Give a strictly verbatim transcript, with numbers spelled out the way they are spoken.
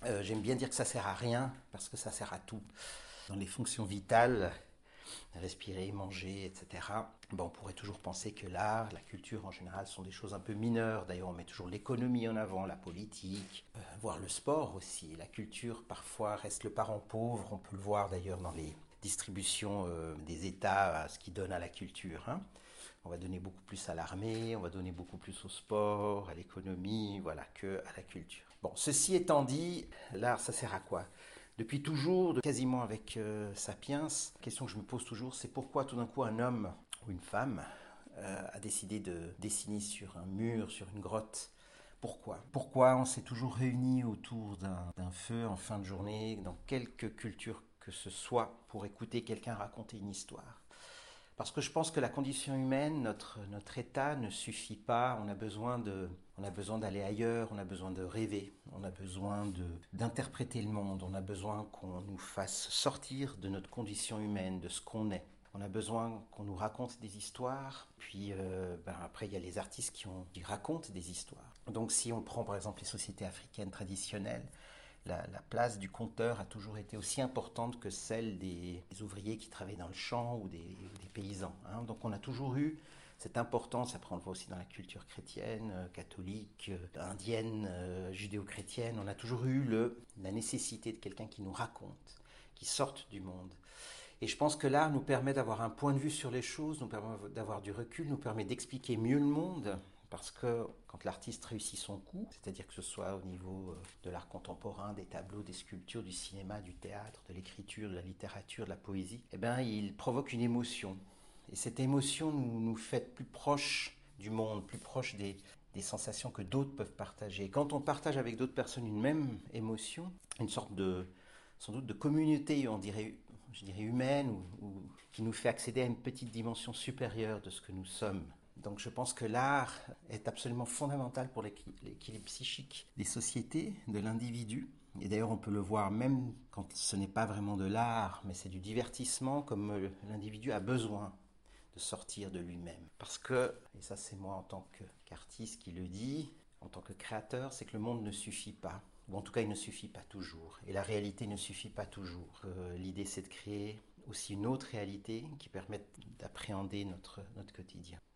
Euh, j'aime bien dire que ça sert à rien parce que ça sert à tout. Dans les fonctions vitales, respirer, manger, et cetera. Bon, on pourrait toujours penser que l'art, la culture en général sont des choses un peu mineures. D'ailleurs, on met toujours l'économie en avant, la politique, euh, voire le sport aussi. La culture parfois reste le parent pauvre. On peut le voir d'ailleurs dans les distributions euh, des États à ce qu'ils donnent à la culture. Hein. On va donner beaucoup plus à l'armée, on va donner beaucoup plus au sport, à l'économie, voilà, que à la culture. Bon, ceci étant dit, l'art, ça sert à quoi? Depuis toujours, quasiment avec euh, Sapiens, la question que je me pose toujours, c'est pourquoi tout d'un coup un homme ou une femme euh, a décidé de dessiner sur un mur, sur une grotte. Pourquoi Pourquoi on s'est toujours réunis autour d'un, d'un feu en fin de journée, dans quelque culture que ce soit, pour écouter quelqu'un raconter une histoire? Parce que je pense que la condition humaine, notre, notre état ne suffit pas. On a besoin de, on a besoin d'aller ailleurs, on a besoin de rêver, on a besoin de, d'interpréter le monde, on a besoin qu'on nous fasse sortir de notre condition humaine, de ce qu'on est. On a besoin qu'on nous raconte des histoires. Puis euh, ben après, il y a les artistes qui, ont, qui racontent des histoires. Donc si on prend par exemple les sociétés africaines traditionnelles, la, la place du conteur a toujours été aussi importante que celle des, des ouvriers qui travaillent dans le champ ou des, des paysans. Hein. Donc on a toujours eu cette importance, après on le voit aussi dans la culture chrétienne, euh, catholique, euh, indienne, euh, judéo-chrétienne, on a toujours eu le, la nécessité de quelqu'un qui nous raconte, qui sorte du monde. Et je pense que l'art nous permet d'avoir un point de vue sur les choses, nous permet d'avoir du recul, nous permet d'expliquer mieux le monde. Parce que quand l'artiste réussit son coup, c'est-à-dire que ce soit au niveau de l'art contemporain, des tableaux, des sculptures, du cinéma, du théâtre, de l'écriture, de la littérature, de la poésie, eh bien, il provoque une émotion. Et cette émotion nous, nous fait plus proches du monde, plus proches des, des sensations que d'autres peuvent partager. Et quand on partage avec d'autres personnes une même émotion, une sorte de, sans doute de communauté, on dirait, je dirais humaine, ou, ou qui nous fait accéder à une petite dimension supérieure de ce que nous sommes. Donc je pense que l'art est absolument fondamental pour l'équilibre psychique des sociétés, de l'individu. Et d'ailleurs on peut le voir même quand ce n'est pas vraiment de l'art, mais c'est du divertissement, comme l'individu a besoin de sortir de lui-même. Parce que, et ça c'est moi en tant qu'artiste qui le dit, en tant que créateur, c'est que le monde ne suffit pas. Ou en tout cas, il ne suffit pas toujours. Et la réalité ne suffit pas toujours. Euh, l'idée, c'est de créer aussi une autre réalité qui permette d'appréhender notre, notre quotidien.